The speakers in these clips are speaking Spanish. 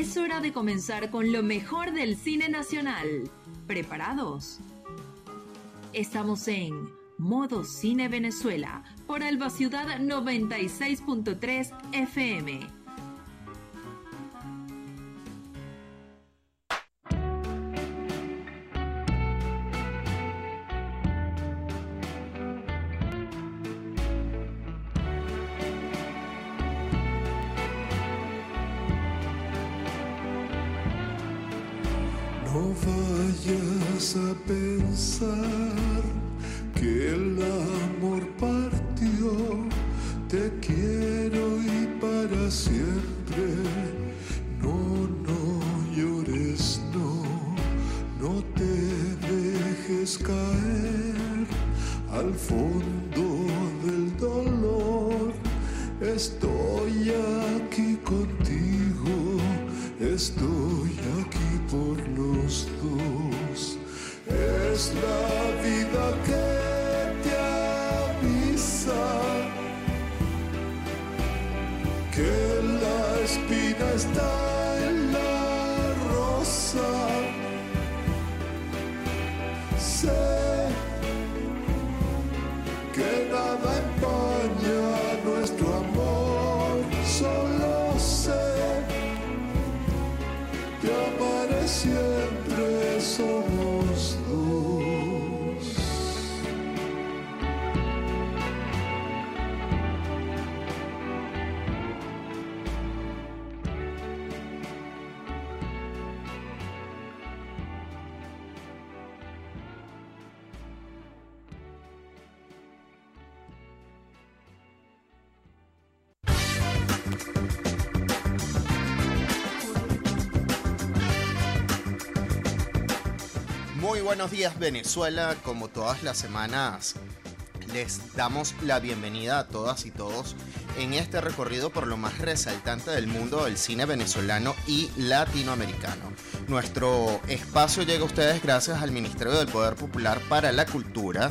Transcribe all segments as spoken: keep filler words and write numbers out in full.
Es hora de comenzar con lo mejor del cine nacional. ¿Preparados? Estamos en Modo Cine Venezuela por Alba Ciudad noventa y seis punto tres F M. No vayas a pensar que el amor partió, te quiero y para siempre. No, no llores, no, no te dejes caer al fondo del dolor. Estoy aquí contigo, estoy aquí por los dos. Es la vida que te avisa que la espina está en la rosa. Sé que nada empaña nuestro amor, solo sé te amaré siempre, somos dos. Muy buenos días, Venezuela. Como todas las semanas, les damos la bienvenida a todas y todos en este recorrido por lo más resaltante del mundo del cine venezolano y latinoamericano. Nuestro espacio llega a ustedes gracias al Ministerio del Poder Popular para la Cultura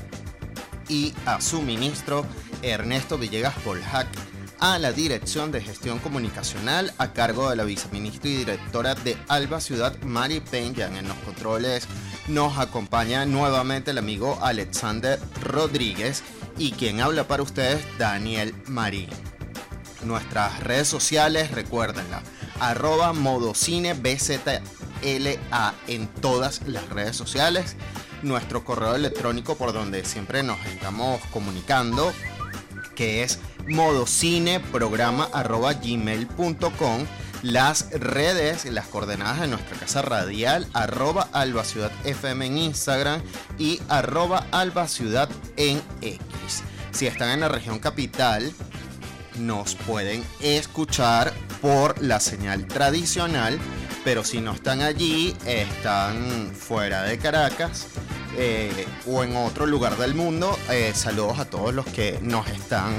y a su ministro Ernesto Villegas Polhac, a la Dirección de Gestión Comunicacional a cargo de la viceministra y directora de Alba Ciudad, Mari Penyan. En los controles nos acompaña nuevamente el amigo Alexander Rodríguez y quien habla para ustedes, Daniel Marín. Nuestras redes sociales, recuérdenla, arroba modocine B Z L A en todas las redes sociales. Nuestro correo electrónico por donde siempre nos estamos comunicando, que es modocineprograma arroba gmail punto com. Las redes, las coordenadas de nuestra casa radial, arroba Alba Ciudad F M en Instagram y arroba Alba Ciudad en X. Si están en la región capital, nos pueden escuchar por la señal tradicional, pero si no están allí, están fuera de Caracas eh, o en otro lugar del mundo, eh, saludos a todos los que nos están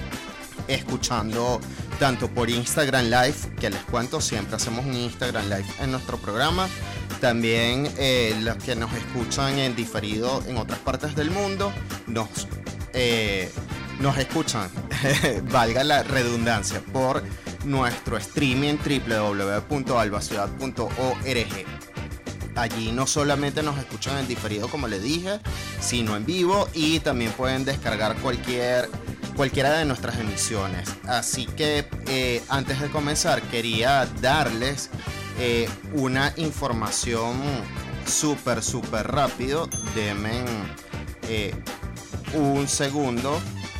escuchando tanto por Instagram Live, que les cuento, siempre hacemos un Instagram Live en nuestro programa. También eh, los que nos escuchan en diferido en otras partes del mundo, nos, eh, nos escuchan, valga la redundancia, por nuestro streaming doble u doble u doble u punto albaciudad punto org. Allí no solamente nos escuchan en diferido, como les dije, sino en vivo, y también pueden descargar cualquier cualquiera de nuestras emisiones. Así que eh, antes de comenzar quería darles eh, una información súper súper rápido. Denme eh, un segundo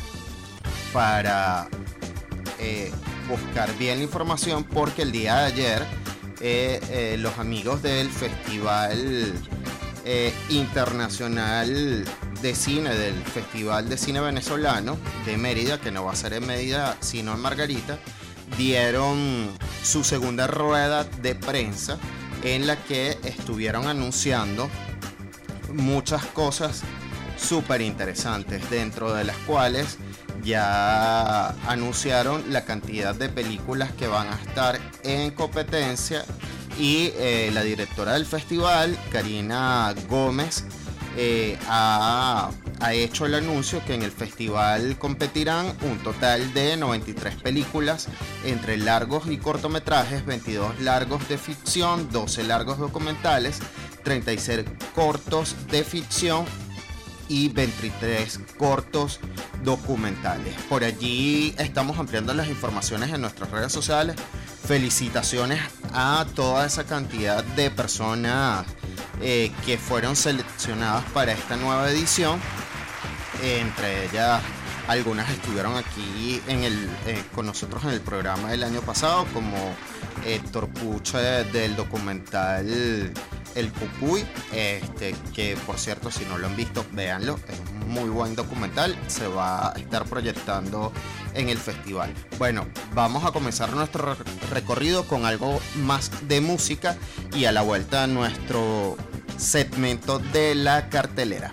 para eh, buscar bien la información, porque el día de ayer eh, eh, los amigos del Festival eh, Internacional de Cine, del Festival de Cine Venezolano de Mérida, que no va a ser en Mérida sino en Margarita, dieron su segunda rueda de prensa en la que estuvieron anunciando muchas cosas súper interesantes, dentro de las cuales ya anunciaron la cantidad de películas que van a estar en competencia, y eh, la directora del festival, Karina Gómez, Eh, ha, ha hecho el anuncio que en el festival competirán un total de noventa y tres películas entre largos y cortometrajes, veintidós largos de ficción, doce largos documentales, treinta y seis cortos de ficción y veintitrés cortos documentales. Por allí estamos ampliando las informaciones en nuestras redes sociales. Felicitaciones a toda esa cantidad de personas eh, que fueron seleccionadas para esta nueva edición. Eh, entre ellas, algunas estuvieron aquí en el, eh, con nosotros en el programa del año pasado, como Héctor Puche del documental El Cucuy, este, que por cierto, si no lo han visto, véanlo, es un muy buen documental, se va a estar proyectando en el festival. Bueno, vamos a comenzar nuestro recorrido con algo más de música y a la vuelta nuestro segmento de la cartelera.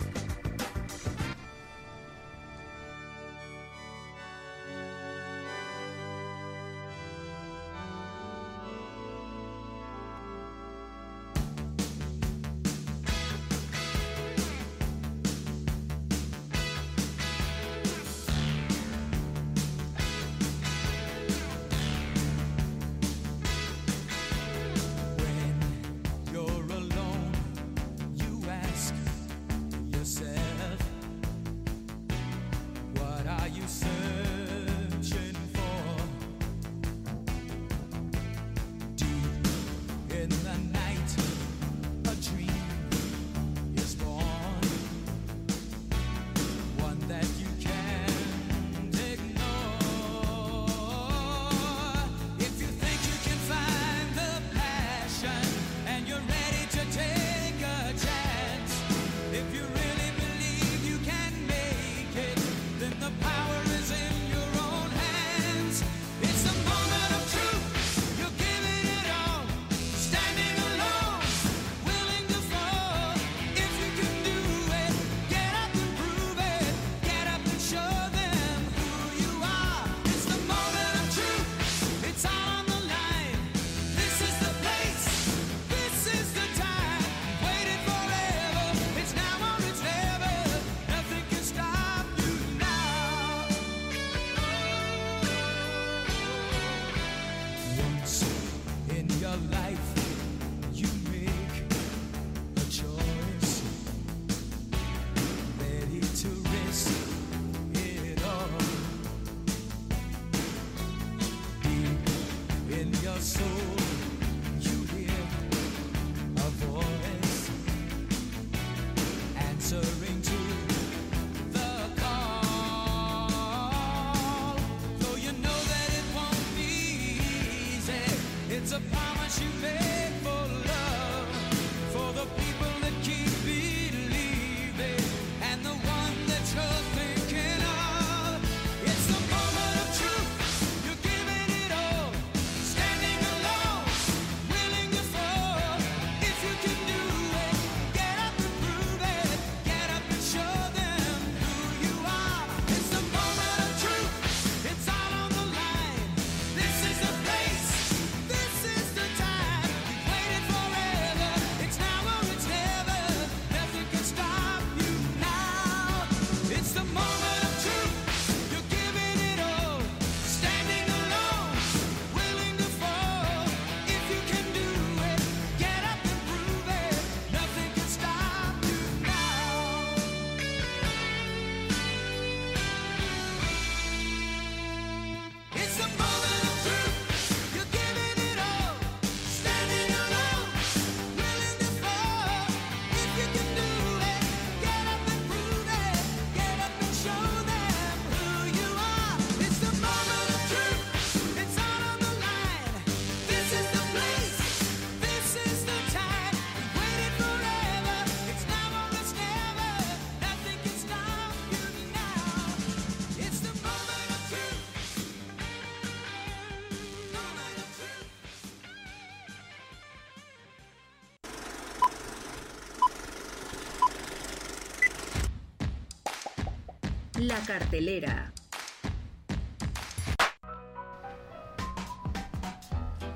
La cartelera.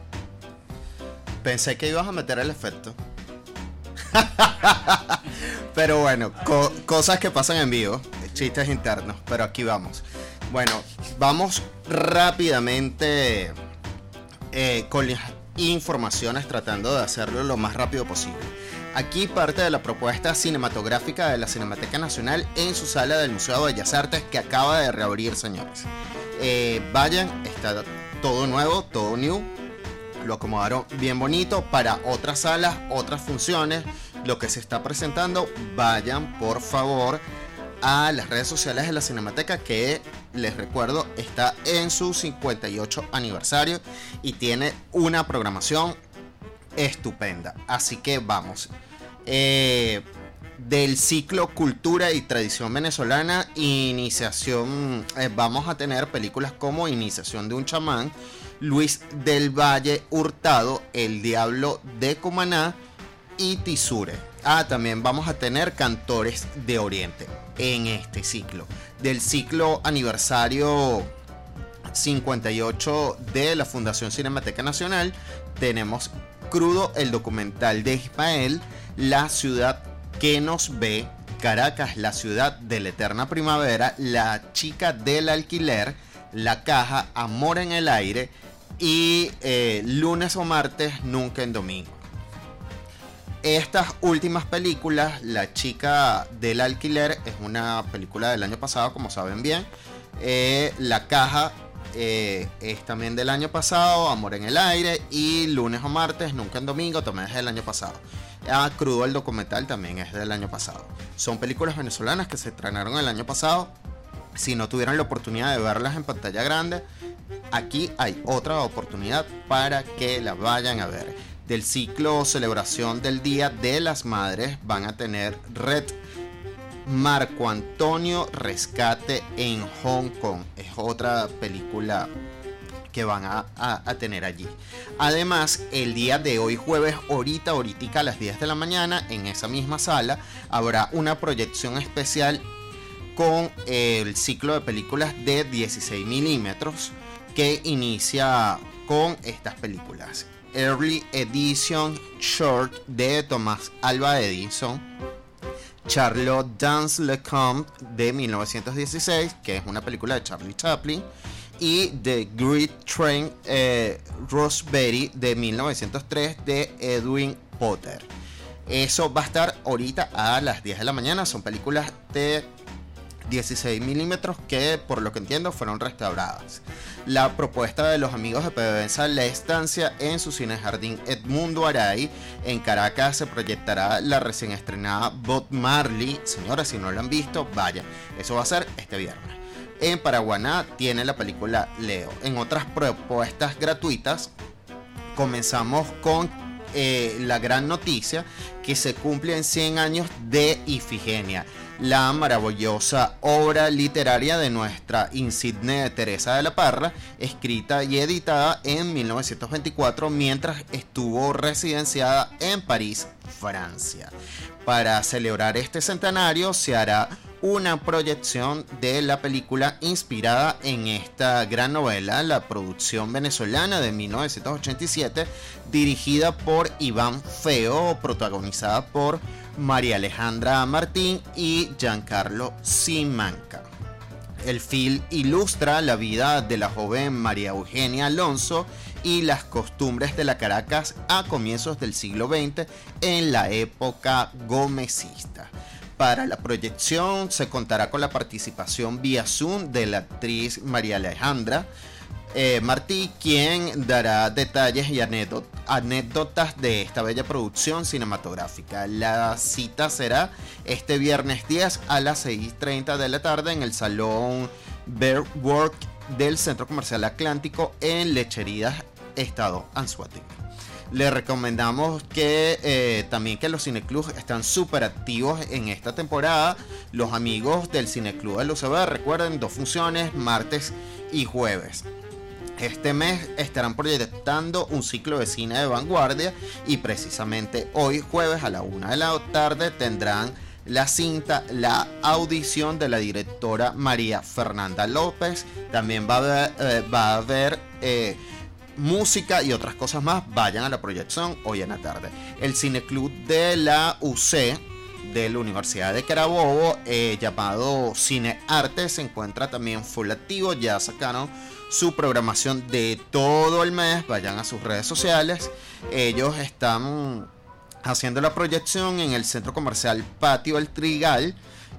Pensé que ibas a meter el efecto. Pero bueno, co cosas que pasan en vivo, chistes internos, pero aquí vamos. Bueno, vamos rápidamente eh, con las informaciones, tratando de hacerlo lo más rápido posible. Aquí parte de la propuesta cinematográfica de la Cinemateca Nacional en su sala del Museo de Bellas Artes, que acaba de reabrir, señores. Eh, vayan, está todo nuevo, todo new. Lo acomodaron bien bonito para otras salas, otras funciones. Lo que se está presentando, vayan por favor a las redes sociales de la Cinemateca, que les recuerdo está en su cincuenta y ocho aniversario y tiene una programación estupenda. Así que vamos. Eh, del ciclo Cultura y Tradición Venezolana, iniciación, eh, vamos a tener películas como Iniciación de un chamán, Luis del Valle Hurtado, El Diablo de Cumaná y Tisure. Ah, también vamos a tener Cantores de Oriente en este ciclo. Del ciclo aniversario cincuenta y ocho de la Fundación Cinemateca Nacional, tenemos Crudo, el documental de Ismael, La ciudad que nos ve, Caracas, la ciudad de la eterna primavera, La chica del alquiler, La caja, Amor en el aire y eh, lunes o martes, nunca en domingo. Estas últimas películas, La chica del alquiler es una película del año pasado, como saben bien. Eh, La caja eh, es también del año pasado, Amor en el aire y lunes o martes, nunca en domingo, también es del año pasado. Ah, Crudo, el documental también es del año pasado. Son películas venezolanas que se estrenaron el año pasado. Si no tuvieron la oportunidad de verlas en pantalla grande, aquí hay otra oportunidad para que la vayan a ver. Del ciclo Celebración del Día de las Madres van a tener Red Marco Antonio Rescate en Hong Kong. Es otra película que van a, a, a tener allí. Además, el día de hoy jueves, ahorita, ahorita a las diez de la mañana, en esa misma sala, habrá una proyección especial con el ciclo de películas de dieciséis milímetros que inicia con estas películas. Early Edition Short de Thomas Alva Edison, Charlotte Dans le Comte de mil novecientos dieciséis, que es una película de Charlie Chaplin, y The Great Train eh, Roseberry de mil novecientos tres de Edwin Potter. Eso va a estar ahorita a las diez de la mañana. Son películas de dieciséis milímetros que, por lo que entiendo, fueron restauradas. La propuesta de los amigos de PDVSA La Estancia en su cine Jardín Edmundo Aray en Caracas, se proyectará la recién estrenada Bob Marley. Señores, si no lo han visto, vaya, eso va a ser este viernes. En Paraguaná tiene la película Leo. En otras propuestas gratuitas, comenzamos con eh, la gran noticia que se cumplen cien años de Ifigenia, la maravillosa obra literaria de nuestra insigne Teresa de la Parra, escrita y editada en mil novecientos veinticuatro mientras estuvo residenciada en París, Francia. Para celebrar este centenario se hará una proyección de la película inspirada en esta gran novela, la producción venezolana de mil novecientos ochenta y siete, dirigida por Iván Feo, protagonizada por María Alejandra Martín y Giancarlo Simanca. El film ilustra la vida de la joven María Eugenia Alonso y las costumbres de la Caracas a comienzos del siglo veinte en la época gomecista. Para la proyección se contará con la participación vía Zoom de la actriz María Alejandra eh, Martí, quien dará detalles y anécdotas de esta bella producción cinematográfica. La cita será este viernes diez a las seis y treinta de la tarde en el Salón Bearwork del Centro Comercial Atlántico en Lecherías, Estado Anzoátegui. Le recomendamos que eh, también que los cineclubs están súper activos en esta temporada. Los amigos del Cineclub del U C B, recuerden, dos funciones, martes y jueves. Este mes estarán proyectando un ciclo de cine de vanguardia y precisamente hoy jueves a la una de la tarde tendrán la cinta La audición de la directora María Fernanda López. También va a haber, eh, va a haber eh, música y otras cosas más. Vayan a la proyección hoy en la tarde. El Cineclub de la U C de la Universidad de Carabobo, eh, llamado Cine Arte, se encuentra también full activo. Ya sacaron su programación de todo el mes. Vayan a sus redes sociales. Ellos están haciendo la proyección en el centro comercial Patio El Trigal.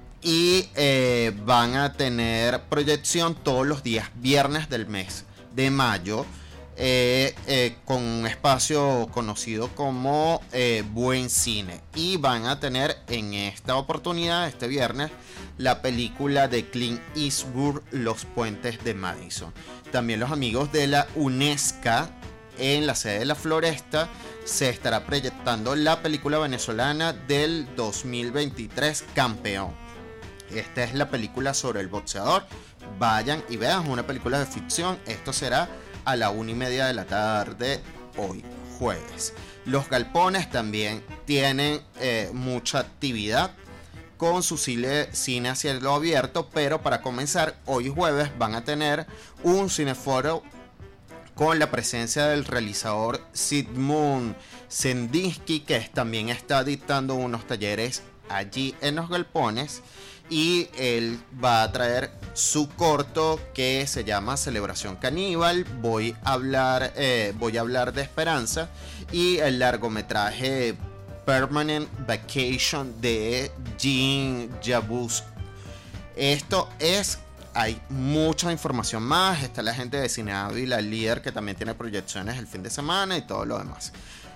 Y eh, van a tener proyección todos los días viernes del mes de mayo. Eh, eh, con un espacio conocido como eh, Buen Cine, y van a tener en esta oportunidad, este viernes, la película de Clint Eastwood, Los Puentes de Madison. También los amigos de la UNESCO, en la sede de La Floresta, se estará proyectando la película venezolana del dos mil veintitrés, Campeón. Esta es la película sobre el boxeador. Vayan y vean, es una película de ficción. Esto será a la una y media de la tarde hoy jueves. Los Galpones también tienen eh, mucha actividad con su cine, cine a cielo abierto, pero para comenzar, hoy jueves van a tener un cineforo con la presencia del realizador Zygmunt Sendinsky, que también está dictando unos talleres allí en Los Galpones. Y él va a traer su corto que se llama Celebración Caníbal. Voy a hablar, eh, voy a hablar de Esperanza. Y el largometraje Permanent Vacation de Jean Jabus. Esto es, hay mucha información más. Está la gente de Cine Ávila, el líder, que también tiene proyecciones el fin de semana y todo lo demás.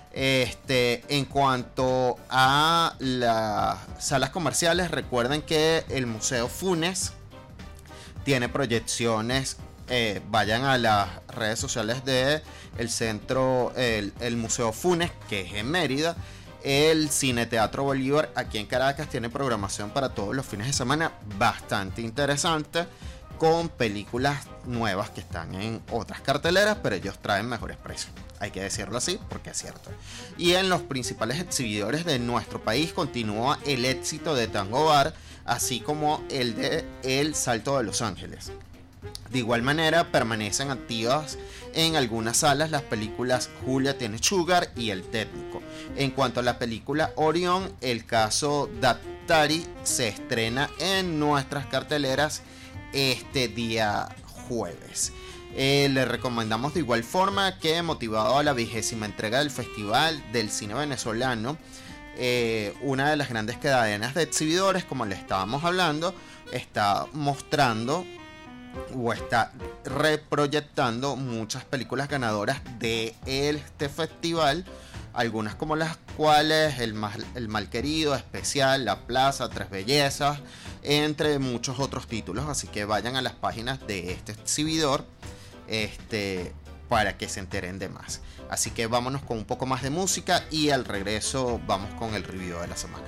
Este, en cuanto a las salas comerciales, recuerden que el Museo Funes tiene proyecciones. Eh, vayan a las redes sociales del centro, el, el Museo Funes, que es en Mérida. El Cine Teatro Bolívar, aquí en Caracas, tiene programación para todos los fines de semana bastante interesante, con películas nuevas que están en otras carteleras, pero ellos traen mejores precios. Hay que decirlo así porque es cierto. Y en los principales exhibidores de nuestro país continúa el éxito de Tango Bar, así como el de El Salto de Los Ángeles. De igual manera, permanecen activas en algunas salas las películas Julia tiene Sugar y El Técnico. En cuanto a la película Orión, el caso Daftari se estrena en nuestras carteleras este día jueves. Eh, le recomendamos de igual forma que, motivado a la vigésima entrega del Festival del Cine Venezolano, eh, una de las grandes cadenas de exhibidores, como le estábamos hablando, está mostrando o está reproyectando muchas películas ganadoras de este festival, algunas como las cuales El Mal, el Malquerido, Especial, La Plaza, Tres Bellezas, entre muchos otros títulos. Así que vayan a las páginas de este exhibidor este, para que se enteren de más. Así que vámonos con un poco más de música y al regreso vamos con el review de la semana.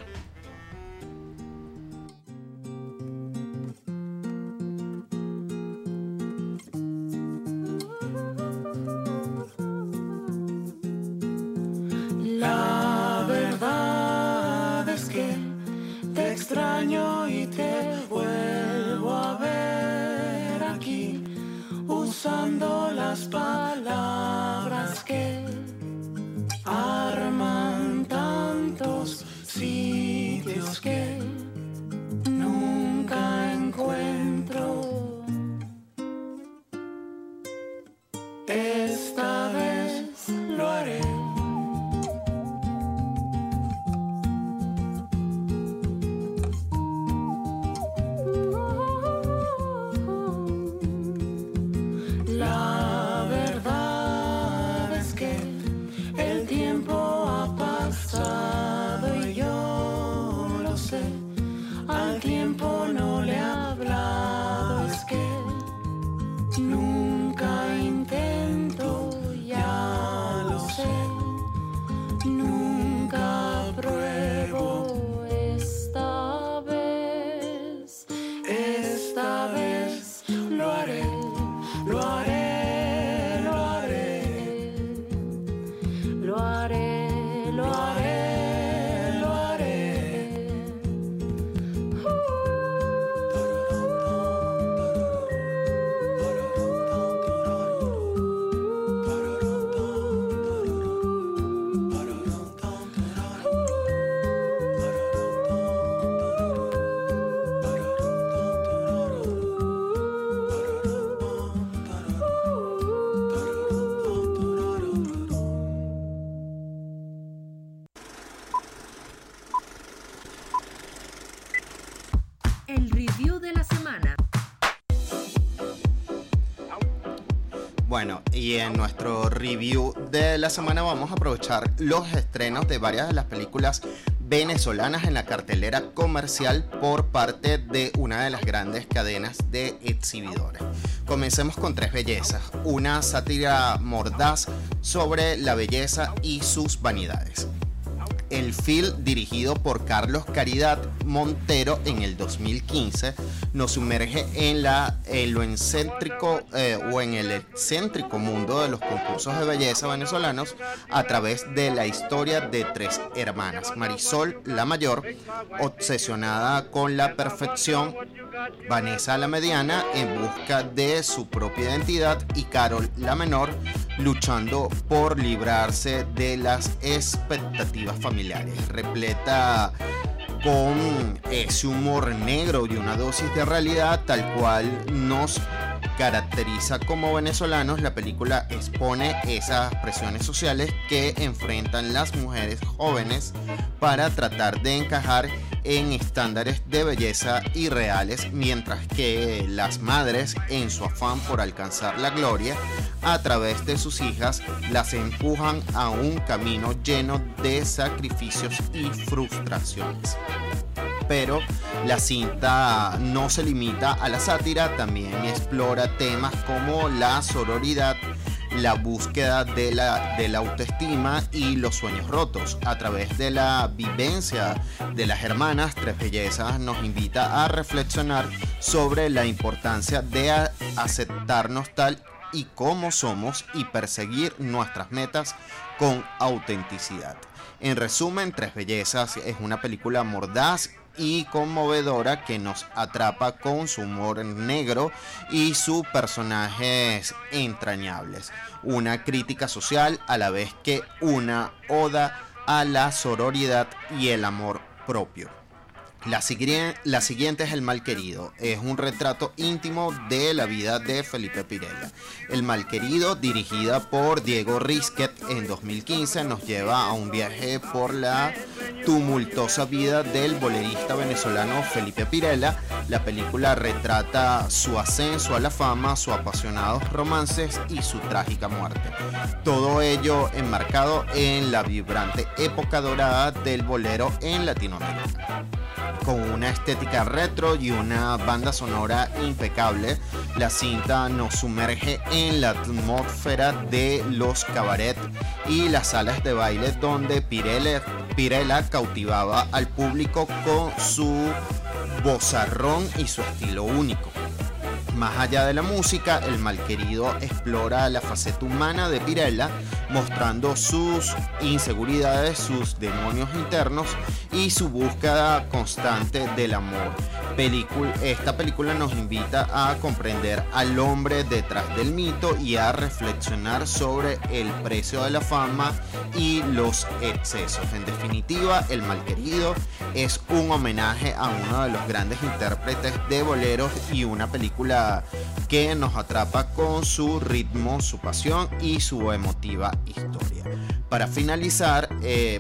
La verdad es que te extraño y te vuelvo a ver aquí, usando las palabras que arman tantos sitios que nunca encuentro. Esta vez lo haré. Bueno, y en nuestro review de la semana vamos a aprovechar los estrenos de varias de las películas venezolanas en la cartelera comercial por parte de una de las grandes cadenas de exhibidores. Comencemos con Tres Bellezas, una sátira mordaz sobre la belleza y sus vanidades. El film, dirigido por Carlos Caridad Montero en el dos mil quince, nos sumerge en, la, en lo excéntrico eh, o en el excéntrico mundo de los concursos de belleza venezolanos a través de la historia de tres hermanas. Marisol, la mayor, obsesionada con la perfección; Vanessa, la mediana, en busca de su propia identidad; y Carol, la menor, luchando por librarse de las expectativas familiares. Repleta con ese humor negro y una dosis de realidad tal cual nos caracteriza como venezolanos, la película expone esas presiones sociales que enfrentan las mujeres jóvenes para tratar de encajar en estándares de belleza irreales, mientras que las madres, en su afán por alcanzar la gloria a través de sus hijas, las empujan a un camino lleno de sacrificios y frustraciones. Pero la cinta no se limita a la sátira, también explora temas como la sororidad, la búsqueda de la, de la autoestima y los sueños rotos. A través de la vivencia de las hermanas, Tres Bellezas nos invita a reflexionar sobre la importancia de a, aceptarnos tal y como somos y perseguir nuestras metas con autenticidad. En resumen, Tres Bellezas es una película mordaz y conmovedora que nos atrapa con su humor negro y sus personajes entrañables. Una crítica social a la vez que una oda a la sororidad y el amor propio. La, la siguiente es El Malquerido. Es un retrato íntimo de la vida de Felipe Pirela. El Malquerido, dirigida por Diego Risquet en dos mil quince, nos lleva a un viaje por la tumultuosa vida del bolerista venezolano Felipe Pirela. La película retrata su ascenso a la fama, sus apasionados romances y su trágica muerte. Todo ello enmarcado en la vibrante época dorada del bolero en Latinoamérica. Con una estética retro y una banda sonora impecable, la cinta nos sumerge en la atmósfera de los cabaret y las salas de baile donde Pirela, Pirela cautivaba al público con su vozarrón y su estilo único. Más allá de la música, El Malquerido explora la faceta humana de Pirela, mostrando sus inseguridades, sus demonios internos y su búsqueda constante del amor. Película, esta película nos invita a comprender al hombre detrás del mito y a reflexionar sobre el precio de la fama y los excesos. En definitiva, El Malquerido es un homenaje a uno de los grandes intérpretes de boleros y una película que nos atrapa con su ritmo, su pasión y su emotiva historia. Para finalizar, eh,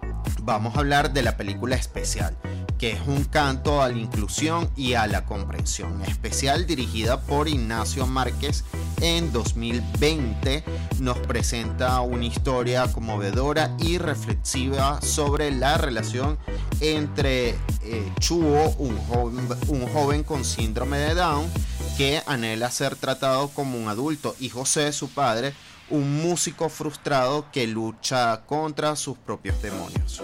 vamos a hablar de la película Especial, que es un canto a la inclusión y a la comprensión. Especial, dirigida por Ignacio Márquez en dos mil veinte, nos presenta una historia conmovedora y reflexiva sobre la relación entre eh, Chuo, un joven, un joven con síndrome de Down que anhela ser tratado como un adulto, y José, su padre, un músico frustrado que lucha contra sus propios demonios.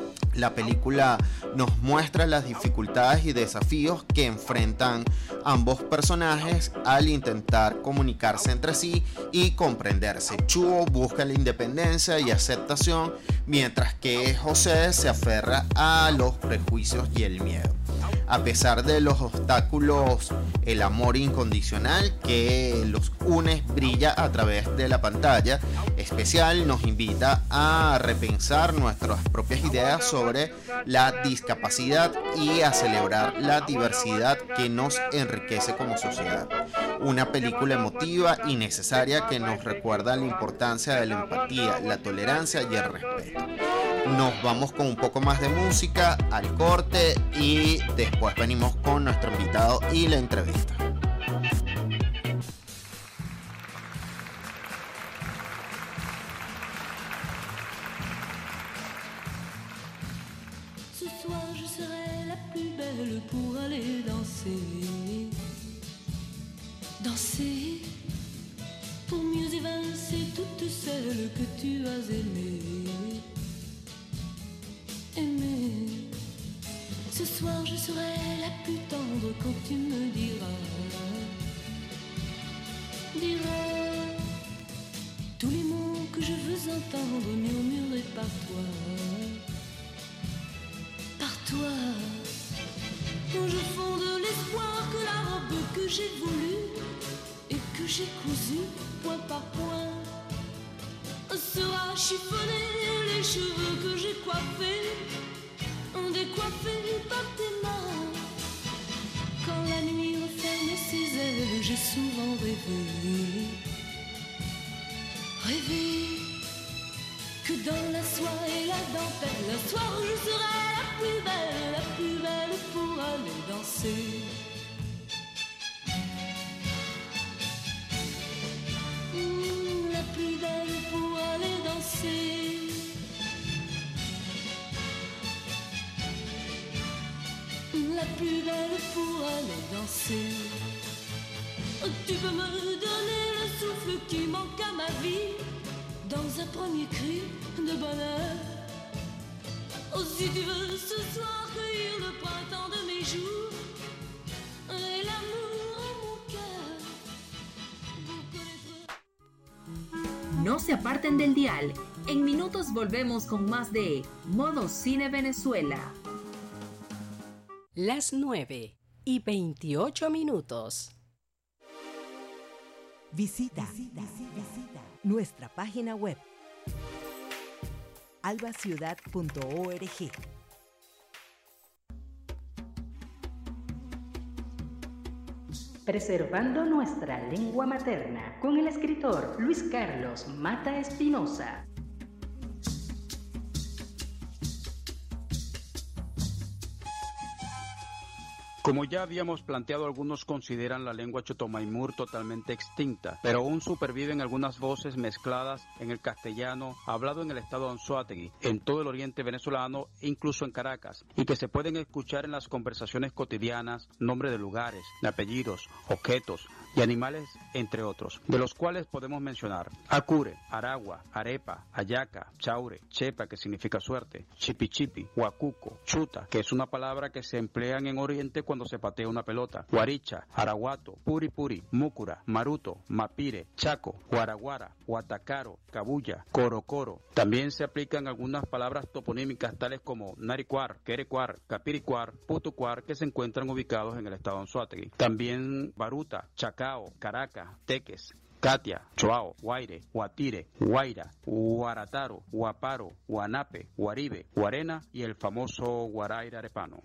La película nos muestra las dificultades y desafíos que enfrentan ambos personajes al intentar comunicarse entre sí y comprenderse. Chuo busca la independencia y aceptación, mientras que José se aferra a los prejuicios y el miedo. A pesar de los obstáculos, el amor incondicional que los une brilla a través de la pantalla. Especial nos invita a repensar nuestras propias ideas sobre la discapacidad y a celebrar la diversidad que nos enriquece como sociedad. Una película emotiva y necesaria que nos recuerda la importancia de la empatía, la tolerancia y el respeto. Nos vamos con un poco más de música al corte y después venimos con nuestro invitado y la entrevista. pour mieux évincer toutes celles que tu as aimées. Aimées. Ce soir je serai la plus tendre quand tu me diras, diras tous les mots que je veux entendre murmurés par toi, par toi. Quand je fonde l'espoir que la robe que j'ai voulue et que j'ai cousue point par point sera chiffonnée, les cheveux que j'ai coiffés, décoiffés par tes mains. Quand la nuit referme ses ailes, j'ai souvent rêvé, rêvé que dans la soie et la dentelle, le soir je serai la plus belle, la plus belle pour aller danser. Mmh, la plus belle pour aller danser. La plus belle pour aller danser. Tu peux me donner le souffle qui manque à ma vie dans un premier cri de bonheur. Oh, si tu veux ce soir cueillir le printemps de mes jours et l'amour en mon cœur. No se aparten del dial. En minutos volvemos con más de Modo Cine Venezuela. Las nueve y veintiocho minutos. Visita, visita, visita nuestra página web alba ciudad punto org. Preservando nuestra lengua materna, con el escritor Luis Carlos Mata Espinosa. Como ya habíamos planteado, algunos consideran la lengua chotomaimur totalmente extinta, pero aún superviven algunas voces mezcladas en el castellano hablado en el estado de Anzoátegui, en todo el oriente venezolano, incluso en Caracas, y que se pueden escuchar en las conversaciones cotidianas, nombres de lugares, de apellidos, objetos y animales, entre otros, de los cuales podemos mencionar Acure, Aragua, Arepa, Ayaca, Chaure, Chepa, que significa suerte, Chipichipi, Huacuco, Chuta, que es una palabra que se emplean en Oriente cuando se patea una pelota, Guaricha, Araguato, Puri Puri, Múcura, Maruto, Mapire, Chaco, Guaraguara, Huatacaro, Cabuya, Coro Coro. También se aplican algunas palabras toponímicas tales como Naricuar, Querecuar, Capiricuar, Putucuar, que se encuentran ubicados en el estado de Anzoátegui. También Baruta, Chacao, Caracas, Teques, Catia, Choao, Guaire, Guatire, Guaira, Guarataro, Guaparo, Guanape, Guaribe, Guarena y el famoso Guaraire arepano.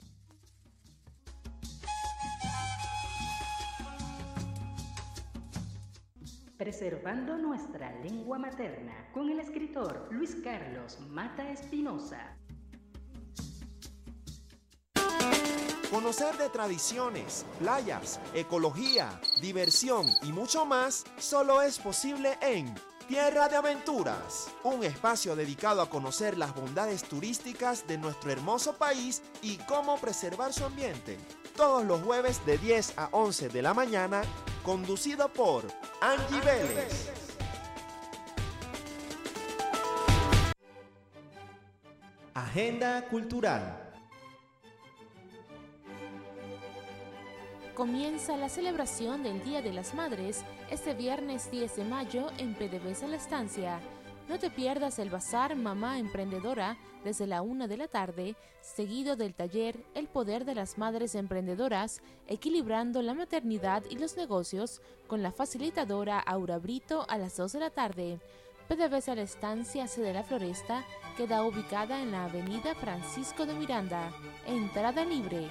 Preservando nuestra lengua materna, con el escritor Luis Carlos Mata Espinosa. Conocer de tradiciones, playas, ecología, diversión y mucho más solo es posible en Tierra de Aventuras, un espacio dedicado a conocer las bondades turísticas de nuestro hermoso país y cómo preservar su ambiente. Todos los jueves de diez a once de la mañana, conducido por Angie Vélez. Agenda Cultural. Comienza la celebración del Día de las Madres este viernes diez de mayo en P D V S La Estancia. No te pierdas el bazar Mamá Emprendedora desde la una de la tarde, seguido del taller El Poder de las Madres Emprendedoras, equilibrando la maternidad y los negocios, con la facilitadora Aura Brito a las dos de la tarde. P D V S La Estancia, sede de La Floresta, queda ubicada en la avenida Francisco de Miranda. Entrada libre.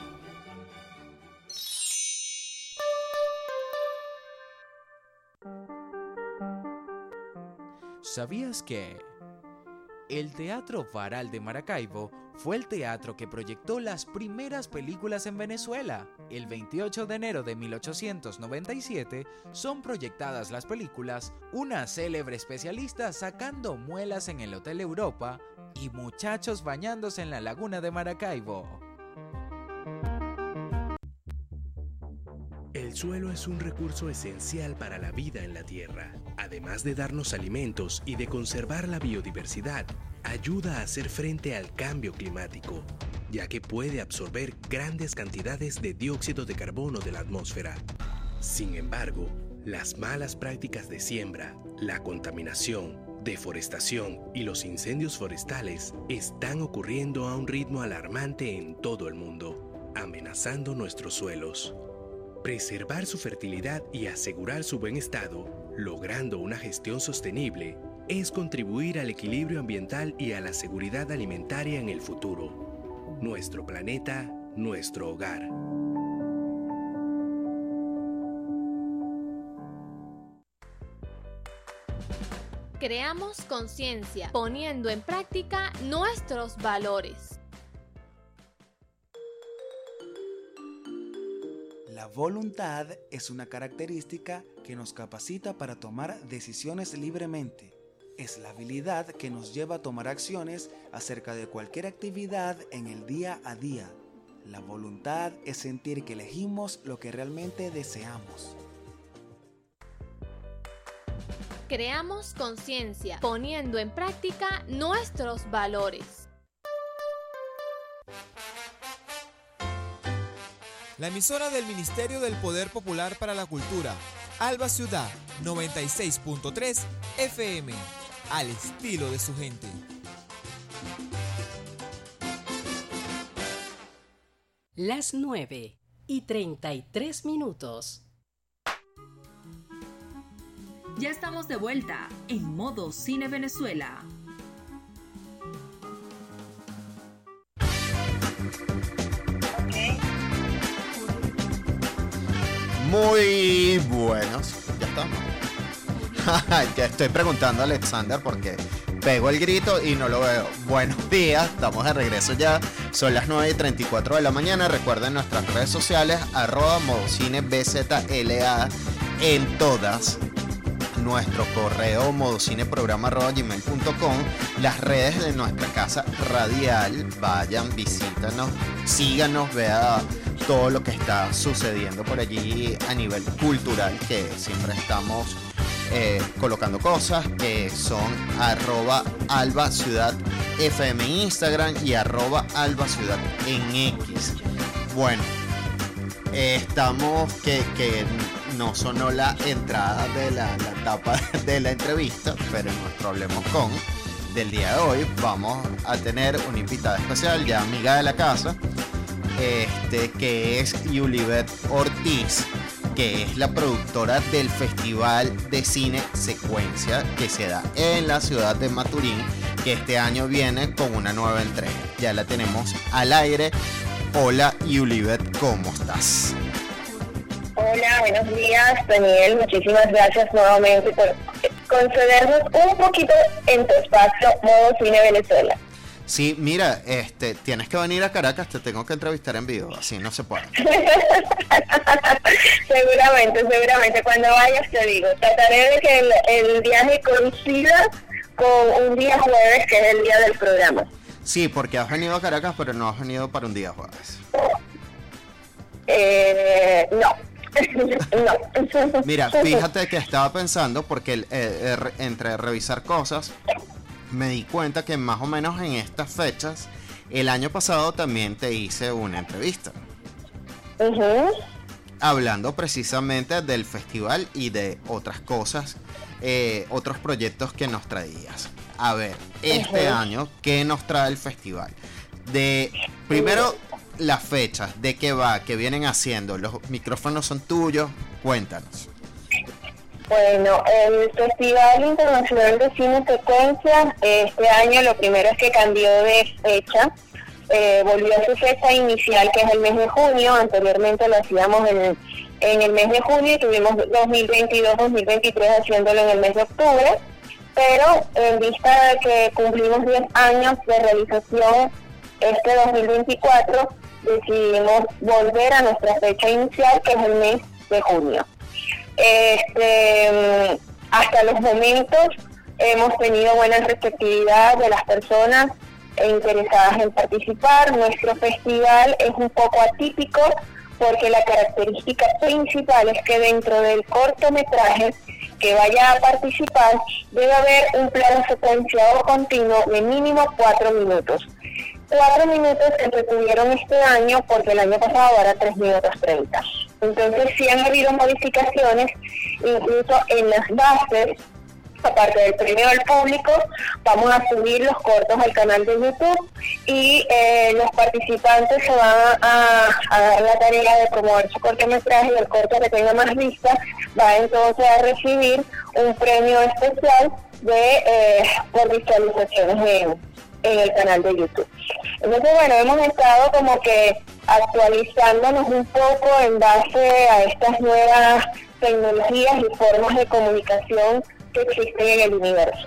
¿Sabías que el Teatro Varal de Maracaibo fue el teatro que proyectó las primeras películas en Venezuela? El veintiocho de enero de mil ochocientos noventa y siete son proyectadas las películas Una célebre especialista sacando muelas en el Hotel Europa y Muchachos bañándose en la laguna de Maracaibo. El El suelo es un recurso esencial para la vida en la Tierra. Además de darnos alimentos y de conservar la biodiversidad, ayuda a hacer frente al cambio climático, ya que puede absorber grandes cantidades de dióxido de carbono de la atmósfera. Sin embargo, las malas prácticas de siembra, la contaminación, deforestación y los incendios forestales están ocurriendo a un ritmo alarmante en todo el mundo, amenazando nuestros suelos. Preservar su fertilidad y asegurar su buen estado, logrando una gestión sostenible, es contribuir al equilibrio ambiental y a la seguridad alimentaria en el futuro. Nuestro planeta, nuestro hogar. Creamos conciencia, poniendo en práctica nuestros valores. La voluntad es una característica que nos capacita para tomar decisiones libremente. Es la habilidad que nos lleva a tomar acciones acerca de cualquier actividad en el día a día. La voluntad es sentir que elegimos lo que realmente deseamos. Creamos conciencia, poniendo en práctica nuestros valores. La emisora del Ministerio del Poder Popular para la Cultura, Alba Ciudad, noventa y seis punto tres F M, al estilo de su gente. Las nueve y treinta y tres minutos. Ya estamos de vuelta en Modo Cine Venezuela. Muy buenos. Ya estamos. Ya estoy preguntando a Alexander porque pego el grito y no lo veo. Buenos días, estamos de regreso ya. Son las nueve y treinta y cuatro de la mañana. Recuerden nuestras redes sociales, arroba Modocine B Z L A en todas. Nuestro correo modocineprograma arroba gmail punto com, las redes de nuestra casa radial. Vayan, visítanos, síganos, vea todo lo que está sucediendo por allí a nivel cultural, que siempre estamos eh, colocando cosas, que son arroba Alba Ciudad F M en Instagram y arroba Alba Ciudad en X. Bueno, eh, estamos que, que no sonó la entrada de la, la etapa de la entrevista, pero en nuestro Hablemos Con del día de hoy vamos a tener una invitada especial, ya amiga de la casa, este, que es Yulibet Ortiz, que es la productora del Festival de Cine Secuencia que se da en la ciudad de Maturín, que este año viene con una nueva entrega. Ya la tenemos al aire. Hola Yulibet, ¿cómo estás? Hola, buenos días, Daniel. Muchísimas gracias nuevamente por concedernos un poquito en tu espacio Modo Cine Venezuela. Sí, mira, este, tienes que venir a Caracas, te tengo que entrevistar en vivo, así no se puede. Seguramente, seguramente, cuando vayas te digo, trataré de que el, el viaje coincida con un día jueves, que es el día del programa. Sí, porque has venido a Caracas, pero no has venido para un día jueves. Eh, no. No. Mira, fíjate que estaba pensando, porque el, eh, eh, entre revisar cosas, me di cuenta que más o menos en estas fechas, el año pasado también te hice una entrevista. Uh-huh. Hablando precisamente del festival y de otras cosas, eh, otros proyectos que nos traías. A ver, este uh-huh. año, ¿qué nos trae el festival? De primero, las fechas, de qué va, qué vienen haciendo, los micrófonos son tuyos, cuéntanos. Bueno, el Festival Internacional de Cine Secuencia, este año lo primero es que cambió de fecha, eh, volvió a su fecha inicial, que es el mes de junio. Anteriormente lo hacíamos en, en el mes de junio y tuvimos dos mil veintidós dos mil veintitrés haciéndolo en el mes de octubre, pero en vista de que cumplimos diez años de realización este dos mil veinticuatro, decidimos volver a nuestra fecha inicial, que es el mes de junio. Este, hasta los momentos hemos tenido buena receptividad de las personas interesadas en participar. Nuestro festival es un poco atípico porque la característica principal es que dentro del cortometraje que vaya a participar debe haber un plano secuenciado continuo de mínimo cuatro minutos. Cuatro minutos que se tuvieron este año porque el año pasado era tres minutos treinta. Entonces sí han habido modificaciones, incluso en las bases. Aparte del premio al público, vamos a subir los cortos al canal de YouTube y eh, los participantes se van a, a dar la tarea de promover su cortometraje y el corto que tenga más vistas va entonces a recibir un premio especial de eh, por visualizaciones en, en el canal de YouTube. Entonces, bueno, hemos estado como que actualizándonos un poco en base a estas nuevas tecnologías y formas de comunicación que existen en el universo.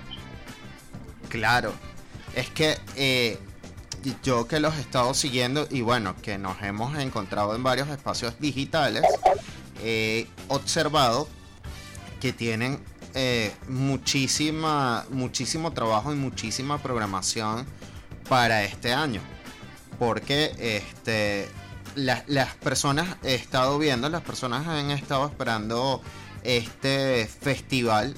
Claro, es que eh, yo que los he estado siguiendo y bueno, que nos hemos encontrado en varios espacios digitales, he observado que tienen eh, muchísima, muchísimo trabajo y muchísima programación para este año, porque este, la, las personas he estado viendo, las personas han estado esperando este festival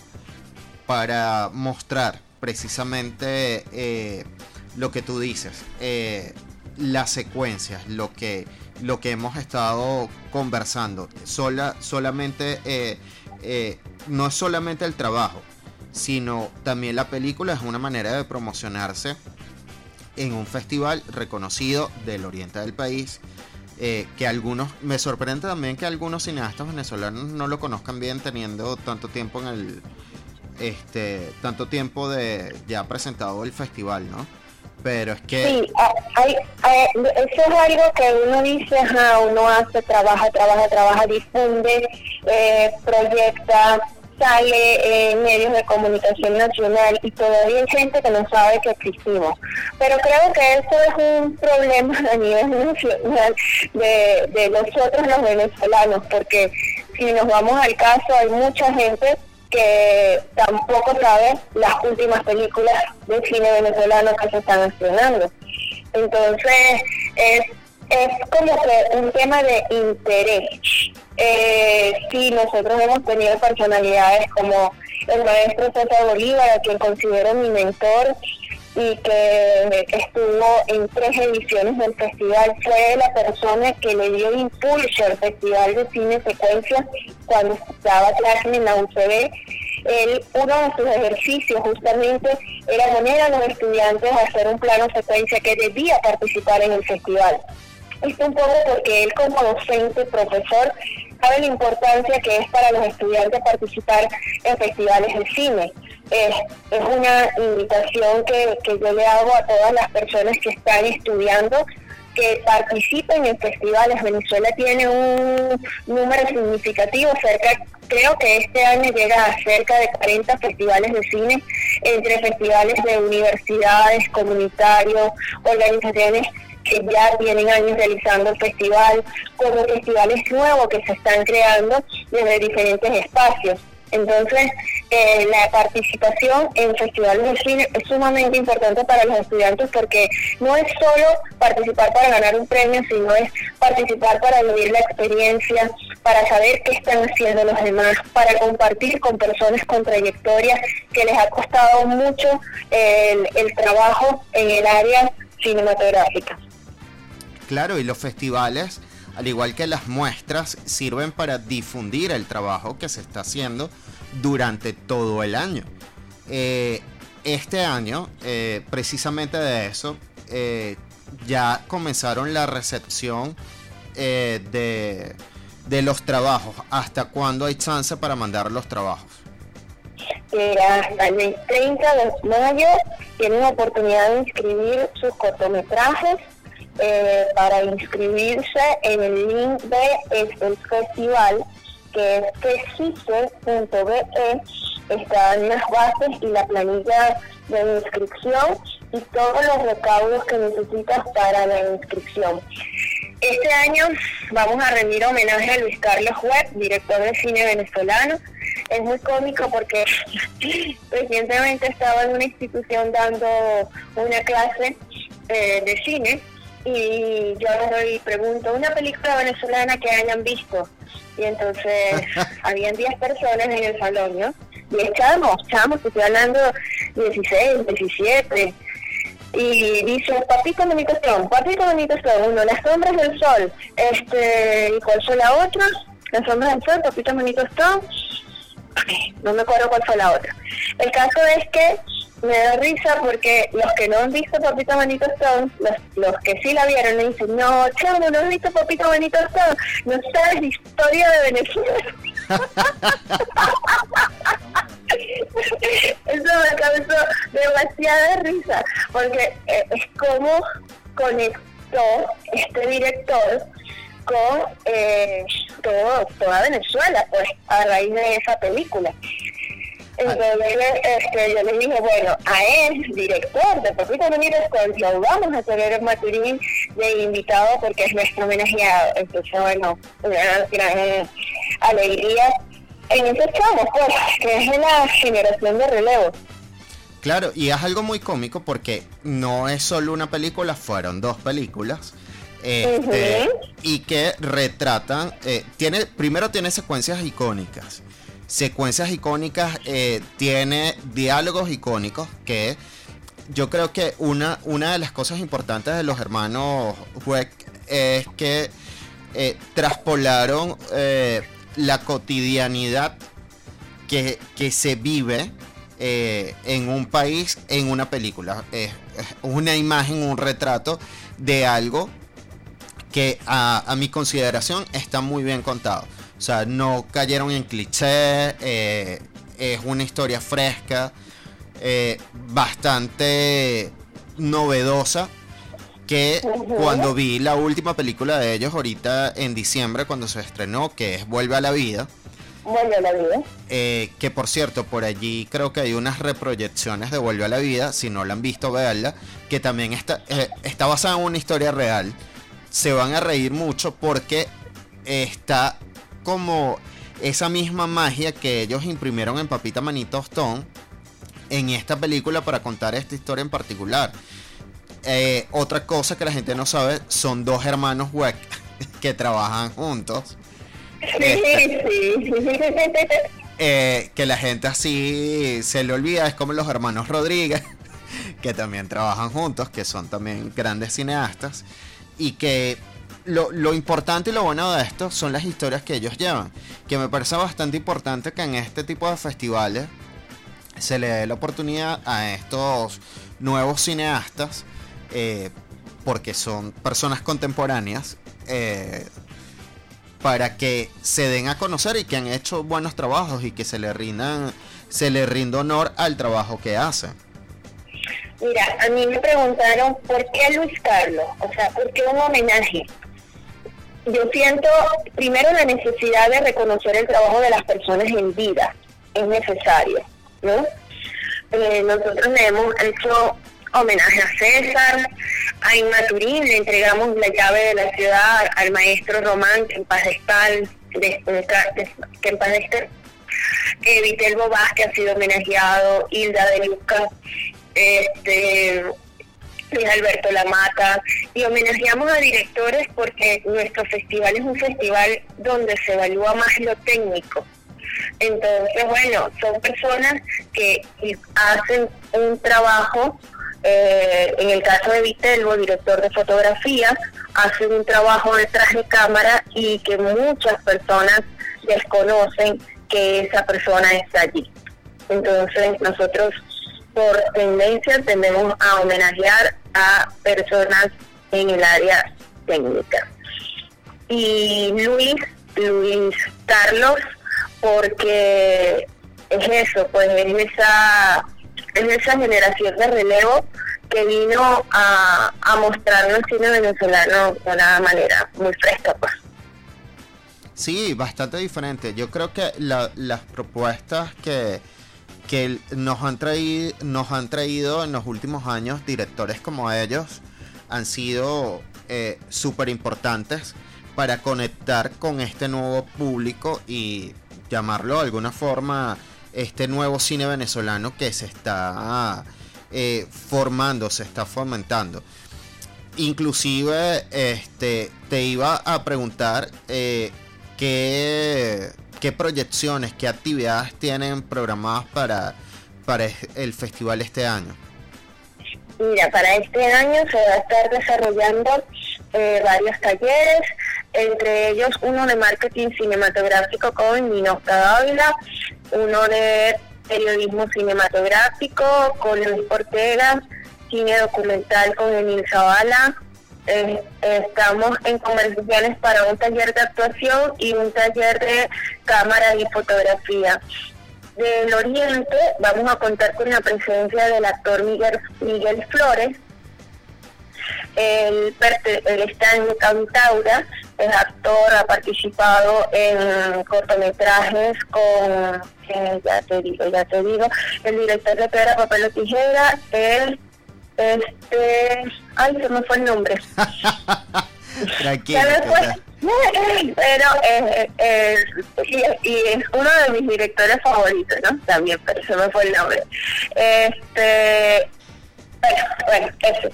para mostrar precisamente eh, lo que tú dices, eh, las secuencias, lo que, lo que hemos estado conversando. Sola, solamente, eh, eh, no es solamente el trabajo, sino también la película es una manera de promocionarse en un festival reconocido del oriente del país. Eh, que algunos, me sorprende también que algunos cineastas venezolanos no lo conozcan bien teniendo tanto tiempo en el Este, tanto tiempo de ya presentado el festival, ¿no? Pero es que... Sí, hay, hay, eso es algo que uno dice, ajá, uno hace, trabaja, trabaja, trabaja, difunde, eh, proyecta, sale en medios de comunicación nacional y todavía hay gente que no sabe que existimos. Pero creo que eso es un problema a nivel nacional de, de nosotros los venezolanos, porque si nos vamos al caso, hay mucha gente que tampoco sabe las últimas películas de cine venezolano que se están estrenando. Entonces, es, es como que un tema de interés. Eh, sí, nosotros hemos tenido personalidades como el maestro César Bolívar, a quien considero mi mentor, y que estuvo en tres ediciones del festival. Fue la persona que le dio impulso al Festival de Cine Secuencias cuando estaba clase en la U C B. Él, uno de sus ejercicios justamente era poner a los estudiantes a hacer un plano secuencia que debía participar en el festival. Esto un poco porque él como docente, profesor, sabe la importancia que es para los estudiantes participar en festivales de cine. Es, es una invitación que, que yo le hago a todas las personas que están estudiando que participen en festivales. Venezuela tiene un número significativo, cerca, creo que este año llega a cerca de cuarenta festivales de cine, entre festivales de universidades, comunitarios, organizaciones que ya tienen años realizando el festival, como festivales nuevos que se están creando desde diferentes espacios. Entonces, eh, la participación en festivales de cine es sumamente importante para los estudiantes porque no es solo participar para ganar un premio, sino es participar para vivir la experiencia, para saber qué están haciendo los demás, para compartir con personas con trayectorias que les ha costado mucho el, el trabajo en el área cinematográfica. Claro, y los festivales, al igual que las muestras, sirven para difundir el trabajo que se está haciendo durante todo el año. Eh, este año, eh, precisamente de eso, eh, ya comenzaron la recepción eh, de, de los trabajos. ¿Hasta cuándo hay chance para mandar los trabajos? Mira, hasta el treinta de mayo tienen oportunidad de inscribir sus cortometrajes. Eh, para inscribirse en el link de el festival, que es fecice punto be, están las bases y la planilla de inscripción y todos los recaudos que necesitas para la inscripción. Este año vamos a rendir homenaje a Luis Carlos Webb, director de cine venezolano. Es muy cómico porque recientemente estaba en una institución dando una clase eh, de cine y yo agarro y pregunto, una película venezolana que hayan visto. Y entonces habían diez personas en el salón, ¿no? diez chamos, chamos, que estoy hablando dieciséis, diecisiete. Y dice, Papito Manito Stone, Papito Manito Stone, uno, Las Sombras del Sol. Este, ¿y cuál fue la otra? Las Sombras del Sol, Papito Manito Stone. No me acuerdo cuál fue la otra. El caso es que me da risa porque los que no han visto Papito Manito Stone, los, los que sí la vieron, me dicen, no, chamo, no has visto Papito Manito Stone, no sabes la historia de Venezuela. Eso me causó demasiada risa, porque eh, es como conectó este director con eh, todo, toda Venezuela, pues, a raíz de esa película. Entonces este, yo le dije, bueno, a él, director de Papito Manito Stone, lo vamos a tener en Maturín de invitado porque es nuestro homenajeado. Entonces, bueno, una gran alegría en ese chamo, pues, que es la generación de relevo. Claro, y es algo muy cómico porque no es solo una película, fueron dos películas. Este, uh-huh. Y que retratan, eh, tiene, primero tiene secuencias icónicas. Secuencias icónicas, eh, tiene diálogos icónicos que yo creo que una, una de las cosas importantes de los hermanos Weck es que eh, traspolaron eh, la cotidianidad que, que se vive eh, en un país en una película. Es eh, una imagen, un retrato de algo que a, a mi consideración está muy bien contado. O sea, no cayeron en clichés, eh, es una historia fresca, eh, bastante novedosa, que uh-huh. Cuando vi la última película de ellos ahorita en diciembre, cuando se estrenó, que es Vuelve a la Vida. Vuelve a la Vida. Eh, que por cierto, por allí creo que hay unas reproyecciones de Vuelve a la Vida, si no la han visto, véanla, que también está, eh, está basada en una historia real. Se van a reír mucho porque está como esa misma magia que ellos imprimieron en Papito Manito Stone en esta película para contar esta historia en particular. Eh, otra cosa que la gente no sabe, son dos hermanos Weck que trabajan juntos. Sí, este, sí. Eh, que la gente así se le olvida, es como los hermanos Rodríguez, que también trabajan juntos, que son también grandes cineastas, y que Lo, lo importante y lo bueno de esto son las historias que ellos llevan, que me parece bastante importante que en este tipo de festivales se le dé la oportunidad a estos nuevos cineastas, eh, porque son personas contemporáneas, eh, para que se den a conocer y que han hecho buenos trabajos y que se le rindan, se le rinda honor al trabajo que hacen. Mira, a mí me preguntaron por qué Luis Carlos, o sea, por qué un homenaje. Yo siento primero la necesidad de reconocer el trabajo de las personas en vida, es necesario, ¿no? Eh, nosotros le hemos hecho homenaje a César, a Maturín le entregamos la llave de la ciudad al maestro Román, que en paz descanse, que en paz descanse, eh, Vitelbo Vázquez ha sido homenajeado, Hilda de Luca, este... Luis Alberto Lamata, y homenajeamos a directores porque nuestro festival es un festival donde se evalúa más lo técnico. Entonces, bueno, son personas que hacen un trabajo, eh, en el caso de Vitelbo, director de fotografía, hace un trabajo detrás de cámara y que muchas personas desconocen que esa persona está allí. Entonces, nosotros por tendencia tendemos a homenajear a personas en el área técnica. Y Luis, Luis Carlos, porque es eso, pues es esa, es esa generación de relevo que vino a, a mostrarnos el cine venezolano de una manera muy fresca, pues. Sí, bastante diferente. Yo creo que la, las propuestas que que nos han traído nos han traído en los últimos años directores como ellos han sido eh, súper importantes para conectar con este nuevo público y llamarlo de alguna forma este nuevo cine venezolano que se está eh, formando, se está fomentando. inclusive este, te iba a preguntar eh, qué, qué proyecciones, qué actividades tienen programadas para, para el festival este año. Mira, para este año se va a estar desarrollando eh, varios talleres, entre ellos uno de marketing cinematográfico con Ninosta Dávila, uno de periodismo cinematográfico con Luis Ortega, cine documental con Emil Zavala. Eh, estamos en conversaciones para un taller de actuación y un taller de cámara y fotografía. Del Oriente vamos a contar con la presencia del actor Miguel, Miguel Flores. Él, él está en Cantaura, es actor, ha participado en cortometrajes con, eh, ya te digo, ya te digo, el director de Piedra, Papel o Tijera, él, este, ay, se me fue el nombre. Tranquilo. Pero eh, eh, y, y es uno de mis directores favoritos, ¿no? También, pero se me fue el nombre. Este, bueno, bueno, ese.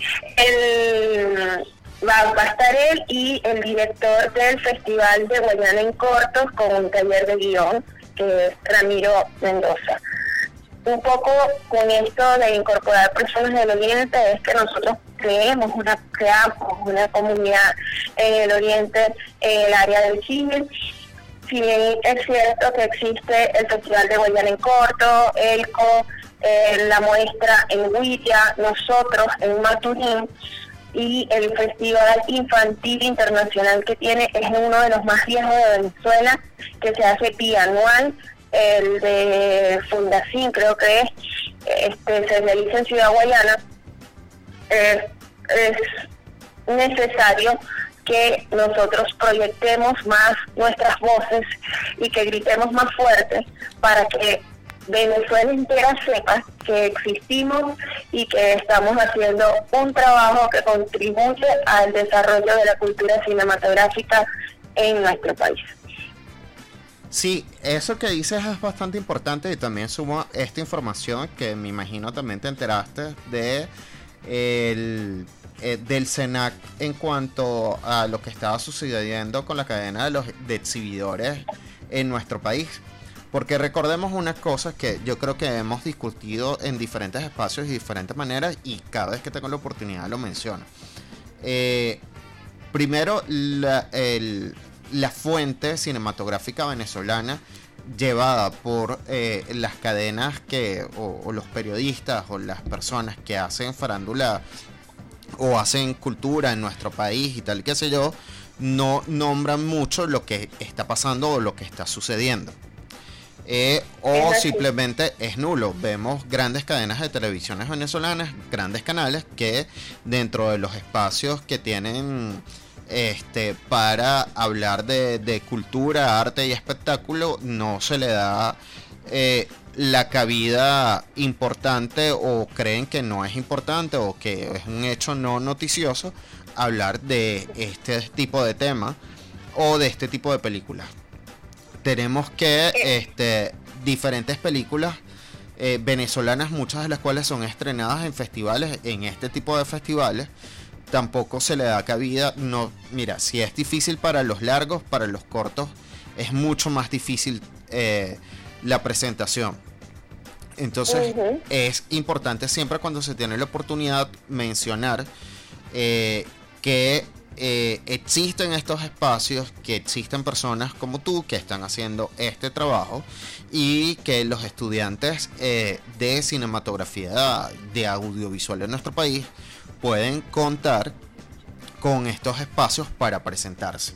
El, va, va a estar él y el director del Festival de Guayana en Cortos con un taller de guión, que es Ramiro Mendoza. Un poco con esto de incorporar personas del Oriente es que nosotros creemos una, creamos una comunidad en el Oriente, en el área del cine. Si bien es cierto que existe el Festival de Guayana en Corto, ELCO, eh, la muestra en Huilla, nosotros en Maturín, y el Festival Infantil Internacional que tiene es uno de los más viejos de Venezuela, que se hace bianual. El de Fundacín creo que es, este, se realiza en Ciudad Guayana. Eh, es necesario que nosotros proyectemos más nuestras voces y que gritemos más fuerte para que Venezuela entera sepa que existimos y que estamos haciendo un trabajo que contribuye al desarrollo de la cultura cinematográfica en nuestro país. Sí, eso que dices es bastante importante y también sumo esta información que me imagino también te enteraste de el, eh, del CENAC en cuanto a lo que estaba sucediendo con la cadena de los de exhibidores en nuestro país. Porque recordemos unas cosas que yo creo que hemos discutido en diferentes espacios y diferentes maneras y cada vez que tengo la oportunidad lo menciono. Eh, primero, la, el... la fuente cinematográfica venezolana llevada por eh, las cadenas que o, o los periodistas o las personas que hacen farándula o hacen cultura en nuestro país y tal, qué sé yo, no nombran mucho lo que está pasando o lo que está sucediendo. Eh, o simplemente es nulo. Vemos grandes cadenas de televisiones venezolanas, grandes canales que dentro de los espacios que tienen este para hablar de, de cultura, arte y espectáculo no se le da eh, la cabida importante, o creen que no es importante o que es un hecho no noticioso hablar de este tipo de temas o de este tipo de películas. Tenemos que este, diferentes películas eh, venezolanas, muchas de las cuales son estrenadas en festivales, en este tipo de festivales, tampoco se le da cabida. No, mira, si es difícil para los largos, para los cortos es mucho más difícil eh, la presentación. Entonces uh-huh. es importante siempre cuando se tiene la oportunidad mencionar eh, que eh, existen estos espacios, que existen personas como tú que están haciendo este trabajo y que los estudiantes eh, de cinematografía, de audiovisual en nuestro país pueden contar con estos espacios para presentarse.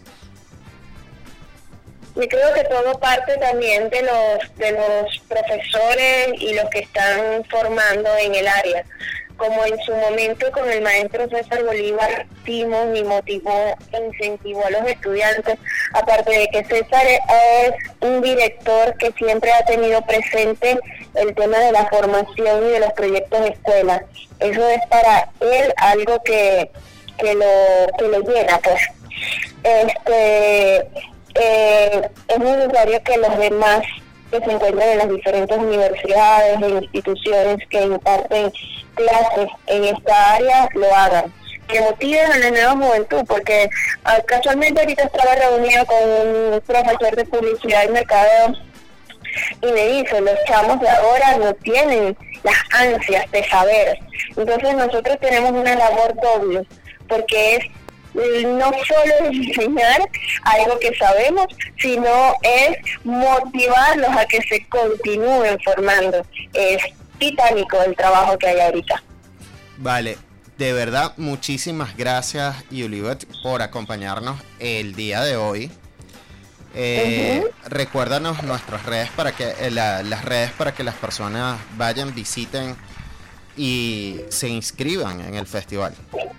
Yo creo que todo parte también de los de los profesores y los que están formando en el área. Como en su momento con el maestro César Bolívar hicimos y motivó e incentivó a los estudiantes, aparte de que César es un director que siempre ha tenido presente el tema de la formación y de los proyectos de escuela. Eso es para él algo que, que lo que lo llena, pues. Este eh, es necesario que los demás que se encuentran en las diferentes universidades e instituciones que imparten clases en esta área lo hagan, que motiven a la nueva juventud, porque uh, casualmente ahorita estaba reunida con un profesor de publicidad y mercadeo y me dice, los chamos de ahora no tienen las ansias de saber. Entonces nosotros tenemos una labor doble, porque es no solo enseñar algo que sabemos, sino es motivarlos a que se continúen formando. Es titánico el trabajo que hay ahorita. Vale, de verdad, muchísimas gracias, Yulibet, por acompañarnos el día de hoy. Eh, uh-huh. Recuérdanos nuestras redes para que eh, la, las redes para que las personas vayan, visiten y se inscriban en el festival.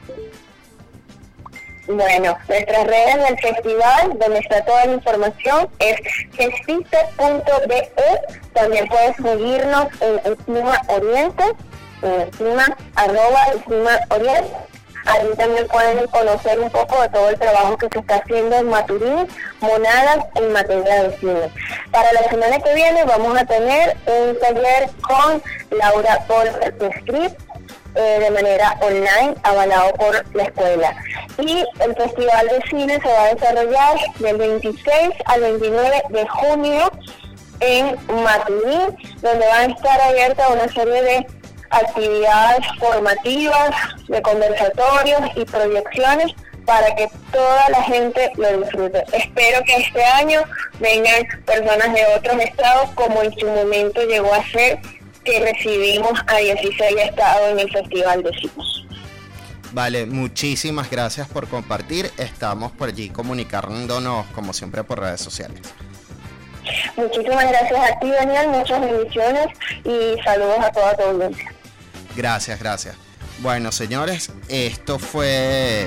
Bueno, nuestras redes del festival, donde está toda la información, es festiste punto be. También puedes seguirnos en Clima Oriente, en Clima, arroba Clima Oriente. Allí también pueden conocer un poco de todo el trabajo que se está haciendo en Maturín, Monadas, en materia de cine. Para la semana que viene vamos a tener un taller con Laura Polver de Script, eh, de manera online, avalado por la escuela. Y el Festival de Cine se va a desarrollar del veintiséis al veintinueve de junio en Maturín, donde van a estar abiertas una serie de actividades formativas, de conversatorios y proyecciones para que toda la gente lo disfrute. Espero que este año vengan personas de otros estados, como en su momento llegó a ser que recibimos a dieciséis estados en el Festival de Cine. Vale, muchísimas gracias por compartir. Estamos por allí comunicándonos como siempre por redes sociales. Muchísimas gracias a ti, Daniel, muchas bendiciones y saludos a toda tu audiencia. Gracias, gracias. Bueno, señores, esto fue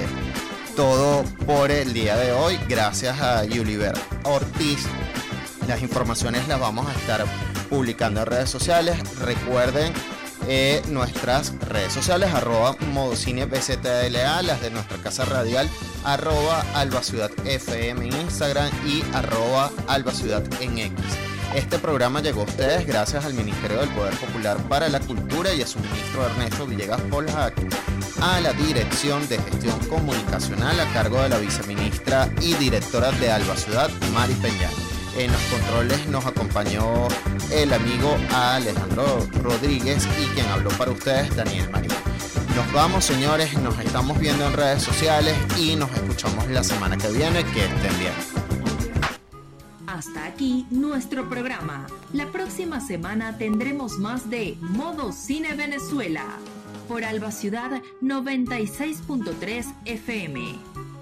todo por el día de hoy. Gracias a Yulibet Ortiz. Las informaciones las vamos a estar publicando en redes sociales. Recuerden eh, nuestras redes sociales, arroba Modocine B Z L A, las de nuestra casa radial, arroba Alba Ciudad F M en Instagram y arroba Alba Ciudad en X. Este programa llegó a ustedes gracias al Ministerio del Poder Popular para la Cultura y a su ministro Ernesto Villegas Poljac, a la Dirección de Gestión Comunicacional a cargo de la viceministra y directora de Alba Ciudad, Mari Peña. En los controles nos acompañó el amigo Alejandro Rodríguez y quien habló para ustedes, Daniel Marín. Nos vamos, señores, nos estamos viendo en redes sociales y nos escuchamos la semana que viene. Que estén bien. Hasta aquí nuestro programa. La próxima semana tendremos más de Modo Cine Venezuela por Alba Ciudad noventa y seis punto tres F M.